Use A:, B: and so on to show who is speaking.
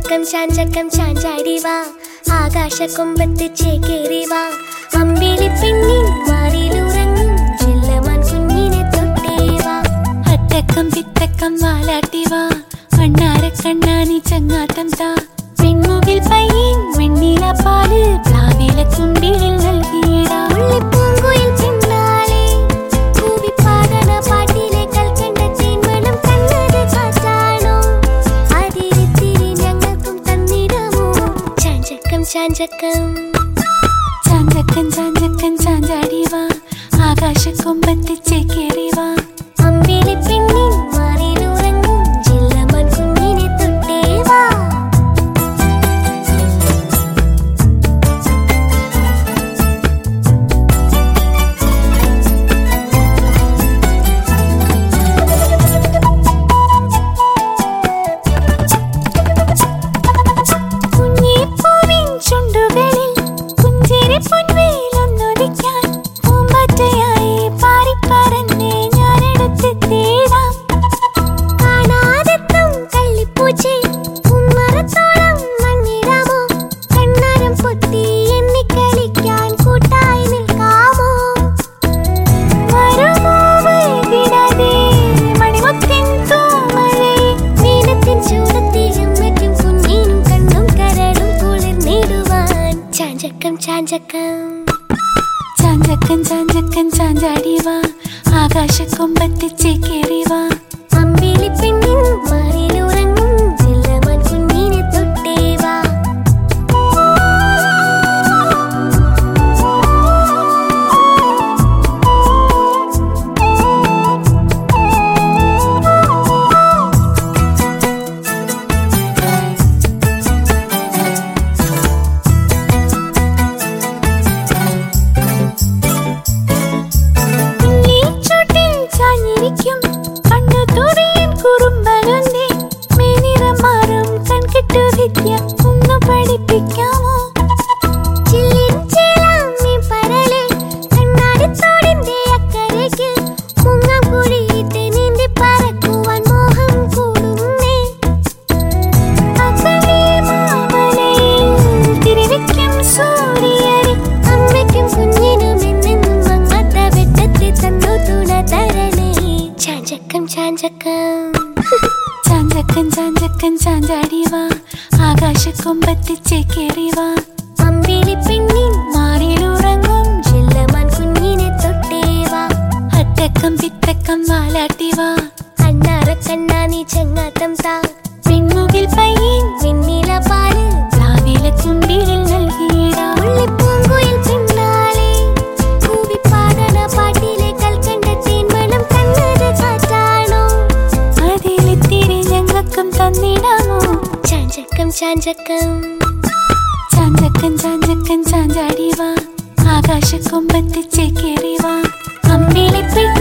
A: ചാഞ്ചക്കം ചാഞ്ചക്കം ചാഞ്ചാടി വാ, ആകാശക്കൊമ്പത്ത് ചേക്കേറി വാ. അമ്പിളി പെണ്ണിൻ മാറിലുറങ്ങും ചെല്ലമാൻ കുഞ്ഞിനെ തൊട്ടേ വാ.
B: അത്തക്കം പിത്തക്കം വാലാട്ടി വാ, കണ്ണാര കണ്ണാനി ചങ്ങാത്തം താ. പെൺമുകിൽ പയ്യൻ വെണ്ണില പാല് പ്ലാവില കുമ്പിളിൽ നൽകിയിടാ.
A: പൂങ്കുയിൽ പിന്നാലെ കൂവിപ്പാടണ പാട്ടിലെ കൽക്കണ്ട തേന്മണം കണ്ണത് കാറ്റാണോ? അതിരിത്തിരി ഞങ്ങൾക്കും തന്നിടമോ? ചാഞ്ചക്കം ചാഞ്ചക്കം
B: ചാഞ്ചക്കം ചാഞ്ചക്കം ചാഞ്ചാടി വാ, ആകാശക്കൊമ്പത്ത് ചേക്കേറി വാ.
A: അമ്പിളി പെണ്ണിൻ മാറിലുറങ്ങും ചെല്ലമാൻ കുഞ്ഞിനെ തൊട്ടേ വാ.
B: കുഞ്ഞിപ്പൂവിൻ ചുണ്ടുകളിൽ പുഞ്ചിരി പൊൻവേലൊന്നൊലിക്കാൻ പൂമ്പാറ്റയായി പാറിപ്പറന്നേ ഞാനെടുത്തെത്തിയിടാം.
A: കാണാതെത്തും കള്ളിപ്പൂച്ചേ ഉമ്മറത്തോളം മണ്ണിടാമോ? കണ്ണാരം പൊത്തി എണ്ണിക്കളിക്കാൻ കൂട്ടായി നിൽക്കാമോ?
B: വരുമോ വൈകിടാതെ മണിമുത്തിൻ തൂമഴയിൽ
A: വീണത്തിൻ ചൂടത്തിലും മറ്റും കുഞ്ഞിനും കണ്ണും കരടും കുളിർന്നിടുവാൻ. ചാഞ്ചക്കം ചാഞ്ചക്കം
B: ചാഞ്ചക്കം ചാഞ്ചക്കം ചാഞ്ചാടി വാ, ആകാശക്കൊമ്പത്ത് ചേക്കേറി വാ.
A: അമ്പിളി പെണ്ണിൻ മാറിലുറങ്ങും ചെല്ലമാൻ കുഞ്ഞിനെ തൊട്ടേ വാ.
B: ചുട്ടിൽ ചാഞ്ഞിരിക്കും കണ്ണു തുറിയൻ കുറുമ്പലുണ്ടേ. മേനിറം മാറും കൺകെട്ടു വിദ്യ ഒന്ന് പഠിപ്പിക്കാമോ?
A: ചില്ലിൻ ചേലാമ്മി പരലെ കണ്ണാടിത്തോടിന്റെ അക്കരയ്ക്ക് മുങ്ങാം കുഴിയിട്ട് നീന്തി പറക്കുവാൻ മോഹം കൂടുന്നേ.
B: അകലെ മാമലയിൽ തിരിവെക്കും സൂര്യനെ
A: അമ്മയ്ക്കും കുഞ്ഞിനും എന്നെന്നും മങ്ങാത്ത വെട്ടത്തെ തന്നു തുണ തരണേ. ചാഞ്ചക്കം ചാഞ്ചക്കം
B: ചാഞ്ചക്കം ചാഞ്ചക്കം ചാഞ്ചാടി വാ, ആകാശക്കൊമ്പത്ത് ചേക്കേറി വാ.
A: അമ്പിളി പെണ്ണിൻ
B: മാറിലുറങ്ങും
A: ചെല്ലമാൻ കുഞ്ഞിനെ തൊട്ടേ വാ.
B: അത്തക്കം പിത്തക്കം വാലാട്ടി വാ,
A: കണ്ണാറ കണ്ണാനി ചങ്ങാത്തം താ.
B: പെൺമുകിൽ പയ്യൻ
A: വെണ്ണില പാല്
B: പ്ലാവില കുമ്പിളിൽ നൽകിയിടാ.
A: പൂങ്കുയിൽ പിന്നാലെ കൂവിപ്പാടണ പാട്ടിലെ കൽക്കണ്ട തേന്മണം കണ്ണത് കാറ്റാണോ?
B: അതിലിത്തിരി ഞങ്ങൾക്കും തന്നിടാമോ?
A: ചാഞ്ചക്കം ചാഞ്ചക്കം
B: ചാഞ്ചക്കം ചാഞ്ചക്കം ചാഞ്ചാടി വാ, ആകാശക്കൊമ്പത്ത് ചേക്കേറി വാ. അമ്പിളി പെണ്ണിൻ